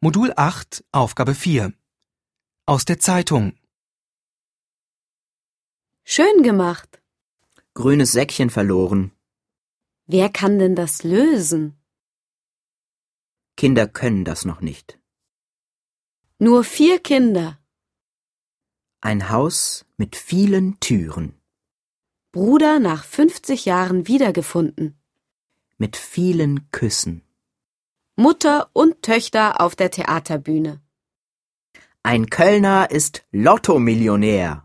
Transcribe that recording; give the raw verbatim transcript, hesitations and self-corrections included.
Modul acht, Aufgabe vier. Aus der Zeitung. Schön gemacht. Grünes Säckchen verloren. Wer kann denn das lösen? Kinder können das noch nicht. Nur vier Kinder. Ein Haus mit vielen Türen. Bruder nach fünfzig Jahren wiedergefunden. Mit vielen Küssen. Mutter und Töchter auf der Theaterbühne. Ein Kölner ist Lottomillionär.